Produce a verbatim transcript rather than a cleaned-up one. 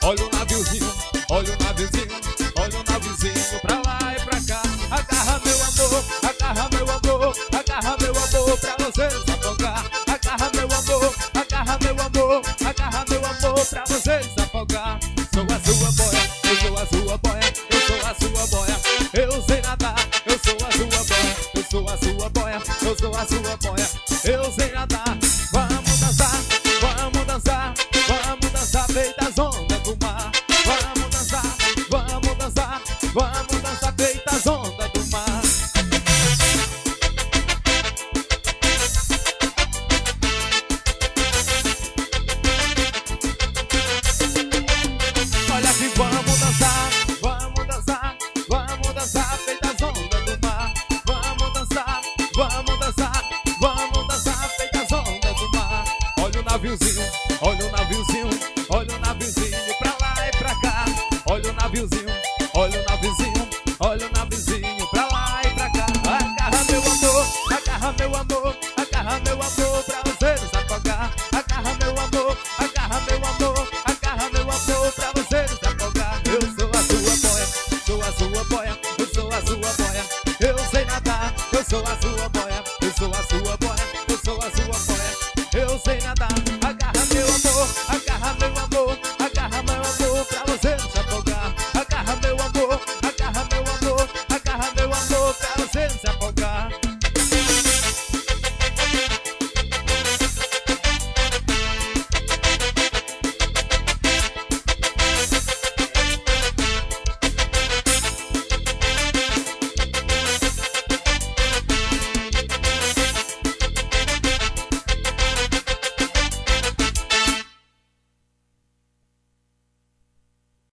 olha o naviozinho, olha o naviozinho, olha o naviozinho pra lá e pra cá. Agarra meu amor, agarra meu amor, agarra meu amor pra você se afogar. Agarra meu amor, agarra meu amor, agarra meu amor pra você se afogar. Sou a sua boia, eu sou a sua boia, eu sou a sua boia. Eu sei nadar, eu sou a sua boia, eu sou a sua boia, eu sou a sua boia. Eu sei nadar, vamos dançar, vamos dançar, vamos dançar feita as ondas do mar. Vamos dançar, vamos dançar, vamos dançar feita as ondas do mar. Olha que vamos dançar, vamos dançar, vamos dançar feita as ondas do mar. Vamos dançar, vamos dançar, vamos dançar feita as ondas do mar. Olha o naviozinho, olha o naviozinho, olha o naviozinho pra lá e pra cá. Olha o naviozinho, olha o naviozinho, olha o naviozinho pra lá e pra cá. Agarra meu amor, agarra meu amor, agarra meu amor pra você se afogar. Agarra meu amor, agarra meu amor,